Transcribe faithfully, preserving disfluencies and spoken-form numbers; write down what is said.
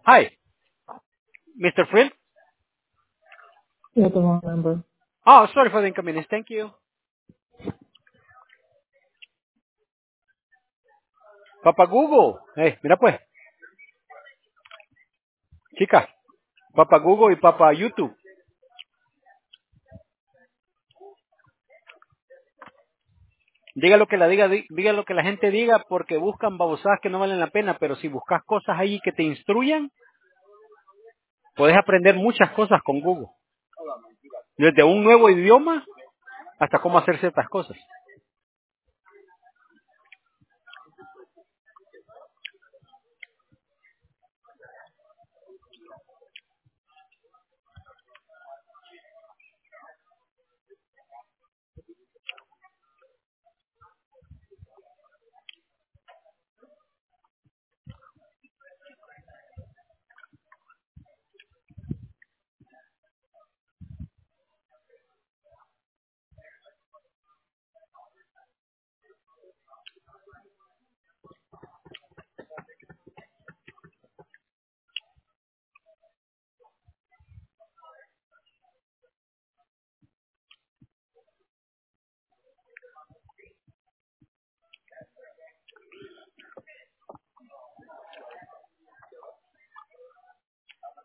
Hi, mister Frill. Yeah, the wrong number. Oh, sorry for the inconvenience. Thank you. Papá Google. Hey, mira pues, chica. Papá Google y papá YouTube. Diga lo que la diga, di- diga lo que la gente diga porque buscan babosadas que no valen la pena, pero si buscas cosas ahí que te instruyan, puedes aprender muchas cosas con Google. Desde un nuevo idioma hasta cómo hacer ciertas cosas.